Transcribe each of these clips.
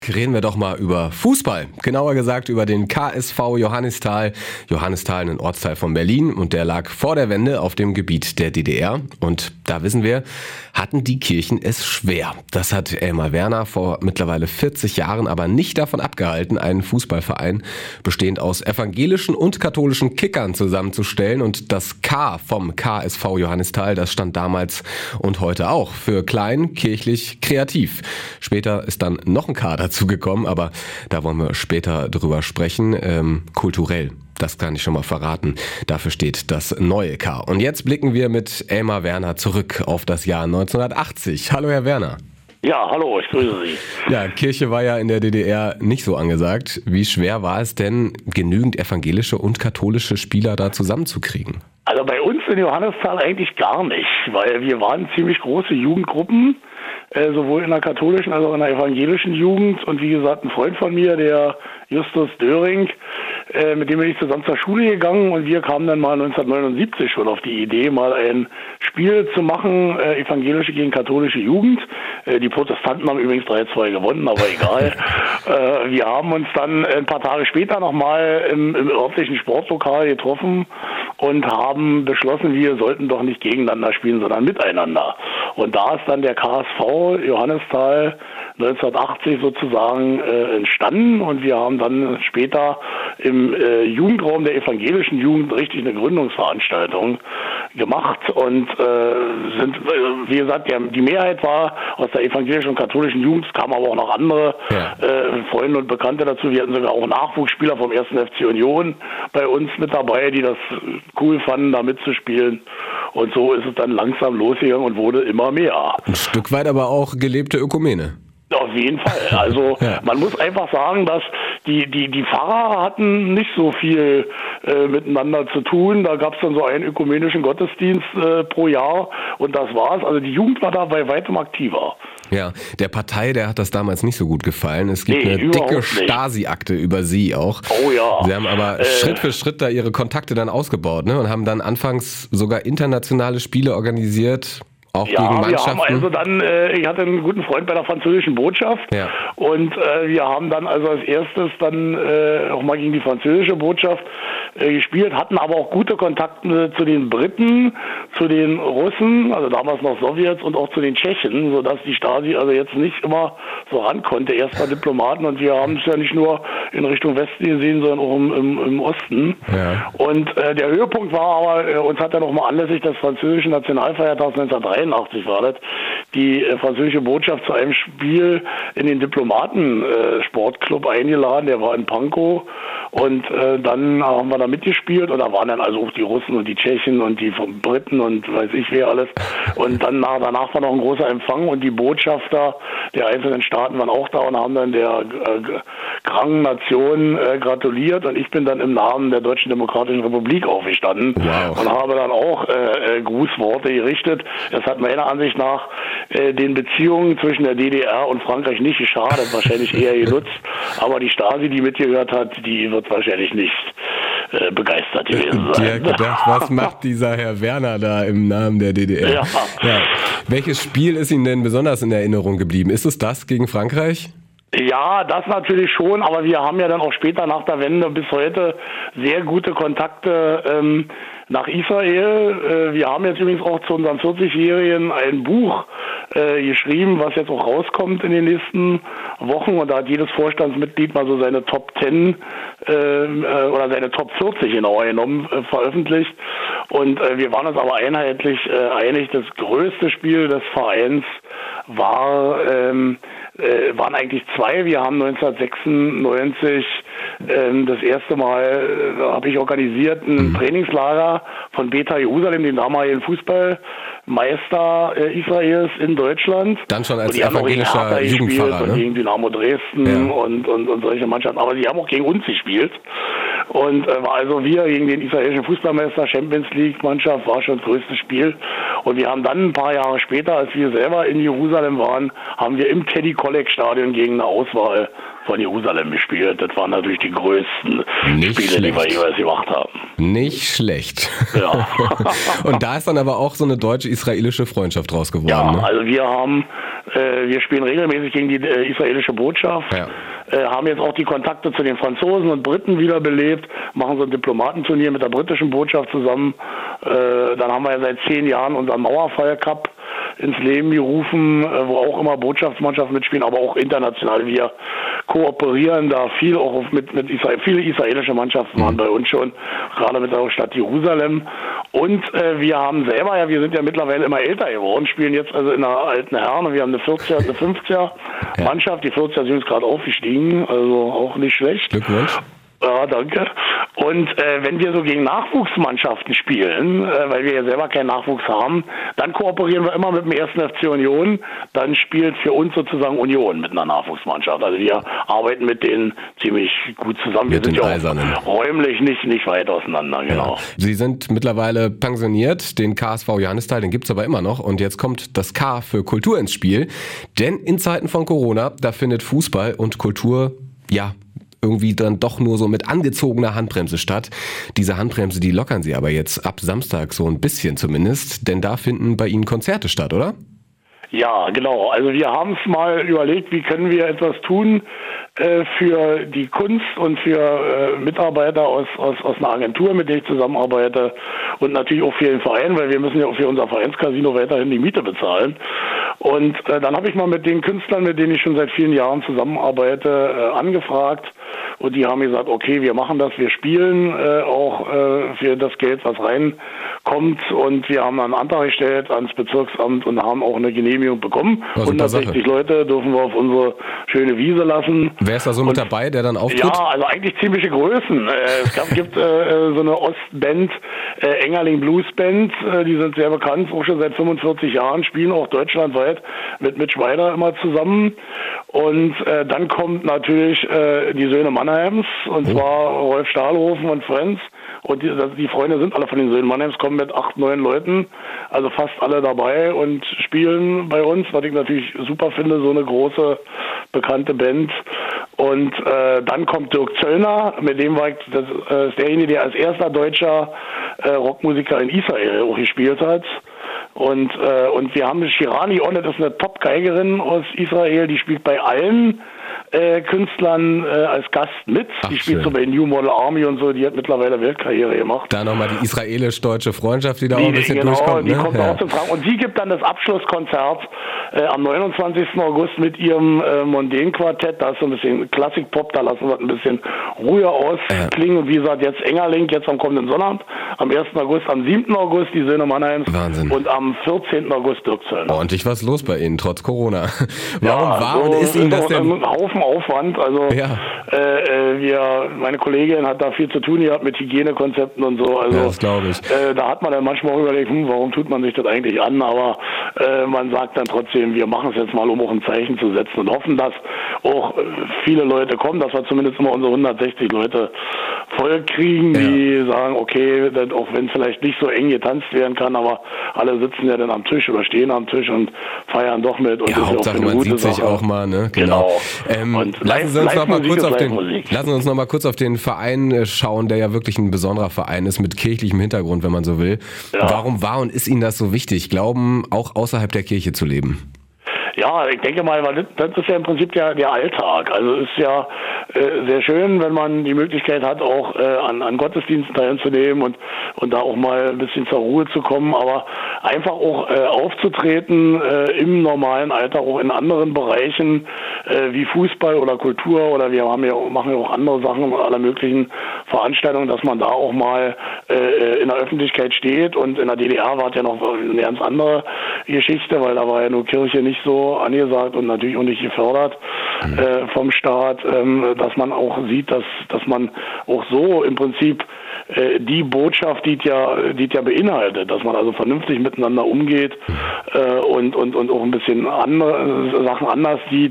Reden wir doch mal über Fußball. Genauer gesagt über den KSV Johannisthal. Johannisthal, ein Ortsteil von Berlin, und der lag vor der Wende auf dem Gebiet der DDR. Und da wissen wir, hatten die Kirchen es schwer. Das hat Elmar Werner vor mittlerweile 40 Jahren aber nicht davon abgehalten, einen Fußballverein bestehend aus evangelischen und katholischen Kickern zusammenzustellen. Und das K vom KSV Johannisthal, das stand damals und heute auch für klein, kirchlich, kreativ. Später ist dann noch ein K dazu gekommen, aber da wollen wir später drüber sprechen. Kulturell, das kann ich schon mal verraten. Dafür steht das neue K. Und jetzt blicken wir mit Elmar Werner zurück auf das Jahr 1980. Hallo, Herr Werner. Ja, hallo, ich grüße Sie. Ja, Kirche war ja in der DDR nicht so angesagt. Wie schwer war es denn, genügend evangelische und katholische Spieler da zusammenzukriegen? Also bei uns in Johannisthal eigentlich gar nicht, weil wir waren ziemlich große Jugendgruppen, sowohl in der katholischen als auch in der evangelischen Jugend. Und wie gesagt, ein Freund von mir, der Justus Döring, mit dem bin ich zusammen zur Schule gegangen, und wir kamen dann mal 1979 schon auf die Idee, mal ein Spiel zu machen, evangelische gegen katholische Jugend. Die Protestanten haben übrigens 3-2 gewonnen, aber egal. Wir haben uns dann ein paar Tage später nochmal im örtlichen Sportlokal getroffen und haben beschlossen, wir sollten doch nicht gegeneinander spielen, sondern miteinander. Und da ist dann der KSV Johannisthal 1980 sozusagen entstanden, und wir haben dann später im Jugendraum der evangelischen Jugend richtig eine Gründungsveranstaltung gemacht und sind, wie gesagt, die Mehrheit war aus der evangelischen und katholischen Jugend. Es kamen aber auch noch andere Freunde und Bekannte dazu. Wir hatten sogar auch Nachwuchsspieler vom 1. FC Union bei uns mit dabei, die das cool fanden, da mitzuspielen. Und so ist es dann langsam losgegangen und wurde immer mehr. Ein Stück weit aber auch gelebte Ökumene. Auf jeden Fall. Also man muss einfach sagen, dass die Pfarrer hatten nicht so viel miteinander zu tun. Da gab es dann so einen ökumenischen Gottesdienst pro Jahr, und das war's. Also die Jugend war da bei weitem aktiver. Ja, der Partei, der hat das damals nicht so gut gefallen. Es gibt eine dicke Stasi-Akte über Sie auch. Oh ja. Sie haben aber Schritt für Schritt da Ihre Kontakte dann ausgebaut, ne? Und haben dann anfangs sogar internationale Spiele organisiert. Auch gegen Mannschaften? Wir haben also dann, ich hatte einen guten Freund bei der französischen Botschaft, und wir haben dann also als erstes dann auch mal gegen die französische Botschaft gespielt, hatten aber auch gute Kontakte zu den Briten, zu den Russen, also damals noch Sowjets, und auch zu den Tschechen, sodass die Stasi also jetzt nicht immer so ran konnte. Erst mal Diplomaten, und wir haben es ja nicht nur in Richtung Westen gesehen, sondern auch im Osten. Ja. Und der Höhepunkt war aber, uns hat ja noch mal anlässlich des französischen Nationalfeiertags 1983 war das, die französische Botschaft zu einem Spiel in den Diplomaten-Sportclub eingeladen, der war in Pankow, und dann haben wir da mitgespielt, und da waren dann also auch die Russen und die Tschechen und die vom Briten und weiß ich wer alles, und dann danach war noch ein großer Empfang, und die Botschafter der einzelnen Staaten waren auch da und haben dann der kranken Nation gratuliert, und ich bin dann im Namen der Deutschen Demokratischen Republik aufgestanden und habe dann auch Grußworte gerichtet. Das hat meiner Ansicht nach den Beziehungen zwischen der DDR und Frankreich nicht geschadet, wahrscheinlich eher genutzt, aber die Stasi, die mitgehört hat, die wird wahrscheinlich nicht begeistert gewesen sein. Die hat gedacht, was macht dieser Herr Werner da im Namen der DDR? Ja. Welches Spiel ist Ihnen denn besonders in Erinnerung geblieben? Ist es das gegen Frankreich? Ja, das natürlich schon, aber wir haben ja dann auch später nach der Wende bis heute sehr gute Kontakte nach Israel. Wir haben jetzt übrigens auch zu unserem 40-Jährigen ein Buch geschrieben, was jetzt auch rauskommt in den nächsten Wochen, und da hat jedes Vorstandsmitglied mal so seine Top 10 oder seine Top 40 genauer genommen, veröffentlicht, und wir waren uns aber einheitlich einig, das größte Spiel des Vereins waren eigentlich zwei. Wir haben 1996 das erste Mal habe ich organisiert ein Trainingslager von Beta Jerusalem, dem damaligen Fußballmeister Israels in Deutschland. Dann schon als evangelischer Jugendpfarrer, ne? Gegen Dynamo Dresden und solche Mannschaften. Aber sie haben auch gegen uns gespielt. Und war also wir gegen den israelischen Fußballmeister, Champions League Mannschaft, war schon das größte Spiel. Und wir haben dann ein paar Jahre später, als wir selber in Jerusalem waren, haben wir im Teddy Kollek Stadion gegen eine Auswahl von Jerusalem gespielt. Das waren natürlich die größten Spiele, die wir jeweils gemacht haben. Nicht schlecht. Ja. Und da ist dann aber auch so eine deutsche-israelische Freundschaft draus geworden. Ja, ne? also wir spielen regelmäßig gegen die israelische Botschaft, haben jetzt auch die Kontakte zu den Franzosen und Briten wiederbelebt, machen so ein Diplomatenturnier mit der britischen Botschaft zusammen. Dann haben wir ja seit 10 Jahren unseren Mauerfall Cup ins Leben gerufen, wo auch immer Botschaftsmannschaften mitspielen, aber auch international. Wir kooperieren da viel, auch mit Israel. Viele israelische Mannschaften waren bei uns schon, gerade mit der Stadt Jerusalem. Und wir haben selber, wir sind ja mittlerweile immer älter geworden, spielen jetzt also in der alten Herren und wir haben eine 40er, eine 50er Mannschaft. Die 40er sind jetzt gerade aufgestiegen, also auch nicht schlecht. Glückwunsch. Ja, danke. Und wenn wir so gegen Nachwuchsmannschaften spielen, weil wir ja selber keinen Nachwuchs haben, dann kooperieren wir immer mit dem 1. FC Union. Dann spielt für uns sozusagen Union mit einer Nachwuchsmannschaft. Also wir arbeiten mit denen ziemlich gut zusammen. Wir sind ja auch räumlich nicht weit auseinander, genau. Ja. Sie sind mittlerweile pensioniert. Den KSV Johannisthal, den gibt's aber immer noch. Und jetzt kommt das K für Kultur ins Spiel. Denn in Zeiten von Corona, da findet Fußball und Kultur, irgendwie dann doch nur so mit angezogener Handbremse statt. Diese Handbremse, die lockern Sie aber jetzt ab Samstag so ein bisschen zumindest, denn da finden bei Ihnen Konzerte statt, oder? Ja, genau. Also wir haben es mal überlegt, wie können wir etwas tun für die Kunst und für Mitarbeiter aus einer Agentur, mit der ich zusammenarbeite und natürlich auch für den Verein, weil wir müssen ja auch für unser Vereinscasino weiterhin die Miete bezahlen. Und dann habe ich mal mit den Künstlern, mit denen ich schon seit vielen Jahren zusammenarbeite, angefragt. Und die haben gesagt, okay, wir machen das, wir spielen auch für das Geld, was reinkommt. Und wir haben einen Antrag gestellt ans Bezirksamt und haben auch eine Genehmigung bekommen. 160 Leute dürfen wir auf unsere schöne Wiese lassen. Wer ist da so mit dabei, der dann auftritt? Ja, also eigentlich ziemliche Größen. Es gibt so eine Ostband, Engerling Blues Band, die sind sehr bekannt, auch schon seit 45 Jahren, spielen auch deutschlandweit mit Schweider immer zusammen. Und dann kommt natürlich die Söhne Mannheims, und zwar Rolf Stahlhofen und Friends. Und die Freunde sind alle von den Söhnen Mannheims, kommen mit 8, 9 Leuten, also fast alle dabei und spielen bei uns, was ich natürlich super finde, so eine große, bekannte Band. Und dann kommt Dirk Zöllner, mit dem war ich, das ist derjenige, der als erster deutscher Rockmusiker in Israel auch gespielt hat. Und wir haben Shirani Onet, das ist eine Top-Geigerin aus Israel, die spielt bei allen Künstlern als Gast mit. Die spielt so bei New Model Army und so, die hat mittlerweile Weltkarriere gemacht. Da nochmal die israelisch-deutsche Freundschaft, die da auch ein bisschen durchkommt. Die kommt auch zum Tragen. Und sie gibt dann das Abschlusskonzert am 29. August mit ihrem Mondän-Quartett. Da ist so ein bisschen Klassik-Pop, da lassen wir ein bisschen ruhiger ausklingen. Und wie gesagt, jetzt Engerling, jetzt am kommenden Sonnabend, am 1. August, am 7. August die Söhne Mannheims. Wahnsinn. Und am 14. August Dirk Zöllner. Ordentlich was los bei Ihnen, trotz Corona. Warum ist Ihnen das denn? Ein Haufen Aufwand. Also meine Kollegin hat da viel zu tun gehabt mit Hygienekonzepten und so. Also, das glaube ich. Da hat man dann manchmal auch überlegt, warum tut man sich das eigentlich an? Aber man sagt dann trotzdem, wir machen es jetzt mal, um auch ein Zeichen zu setzen und hoffen, dass auch viele Leute kommen, dass wir zumindest immer unsere 160 Leute voll kriegen, die sagen, okay, auch wenn vielleicht nicht so eng getanzt werden kann, aber alle sitzen ja dann am Tisch oder stehen am Tisch und feiern doch mit. Und ja, Hauptsache man sieht sich auch mal, ne? Genau. Lassen Sie uns noch mal kurz auf den Verein schauen, der ja wirklich ein besonderer Verein ist, mit kirchlichem Hintergrund, wenn man so will. Ja. Warum war und ist Ihnen das so wichtig, Glauben auch außerhalb der Kirche zu leben? Ja, ich denke mal, weil das ist ja im Prinzip der Alltag. Also es ist ja sehr schön, wenn man die Möglichkeit hat, auch an Gottesdiensten teilzunehmen und da auch mal ein bisschen zur Ruhe zu kommen, aber einfach auch aufzutreten im normalen Alltag, auch in anderen Bereichen wie Fußball oder Kultur, oder machen ja auch andere Sachen, alle möglichen Veranstaltungen, dass man da auch mal in der Öffentlichkeit steht. Und in der DDR war es ja noch eine ganz andere Geschichte, weil da war ja nur Kirche nicht so angesagt und natürlich auch nicht gefördert vom Staat, dass man auch sieht, dass man auch so im Prinzip die Botschaft, die ja beinhaltet, dass man also vernünftig miteinander umgeht und auch ein bisschen andere Sachen anders sieht,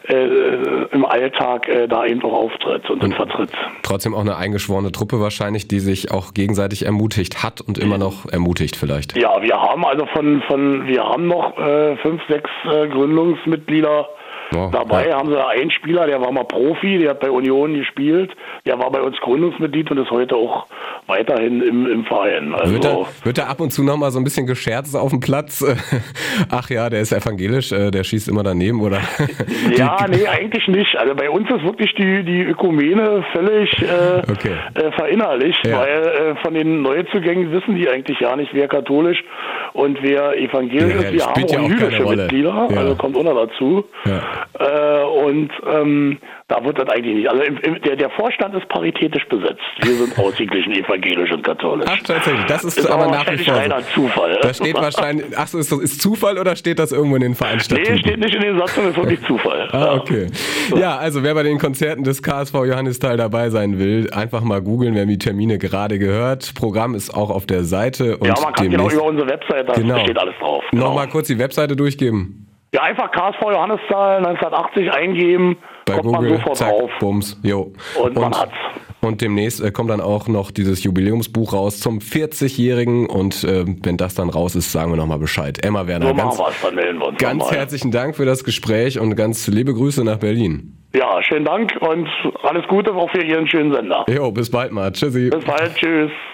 im Alltag da eben auch auftritt und vertritt. Trotzdem auch eine eingeschworene Truppe wahrscheinlich, die sich auch gegenseitig ermutigt hat und immer noch ermutigt vielleicht. Ja, wir haben also wir haben noch 5, 6 Gründungsmitglieder. Dabei haben sie einen Spieler, der war mal Profi, der hat bei Union gespielt, der war bei uns Gründungsmitglied und ist heute auch weiterhin im Verein. Also wird er ab und zu noch mal so ein bisschen gescherzt auf dem Platz? Ach ja, der ist evangelisch, der schießt immer daneben, oder? Ja, nee, eigentlich nicht. Also bei uns ist wirklich die Ökumene völlig verinnerlicht, weil von den Neuzugängen wissen die eigentlich gar nicht, wer katholisch und wer evangelisch ist. Wir haben auch jüdische Mitglieder, also kommt auch noch dazu. Ja. Da wird das eigentlich nicht. Also der Vorstand ist paritätisch besetzt. Wir sind ausgeglichen evangelisch und katholisch. Ach, tatsächlich. Das ist aber nach wie vor reiner Zufall. Da steht wahrscheinlich, ist Zufall oder steht das irgendwo in den Vereinsstatuten? Nee, steht nicht in den Satzungen, ist wirklich Zufall. Okay. Ja, also wer bei den Konzerten des KSV Johannisthal dabei sein will, einfach mal googeln, wir haben die Termine gerade gehört. Programm ist auch auf der Seite. Und man kann genau über unsere Webseite, da steht alles drauf. Genau. Nochmal kurz die Webseite durchgeben. Ja, einfach KSV Johannisthal 1980 eingeben, bei kommt Google, man sofort zack, drauf. Bums, jo. Und man hat's. Und demnächst kommt dann auch noch dieses Jubiläumsbuch raus zum 40-Jährigen und wenn das dann raus ist, sagen wir nochmal Bescheid. Emma Werner, ganz herzlichen Dank für das Gespräch und ganz liebe Grüße nach Berlin. Ja, schönen Dank und alles Gute auch für Ihren schönen Sender. Jo, bis bald mal. Tschüssi. Bis bald, tschüss.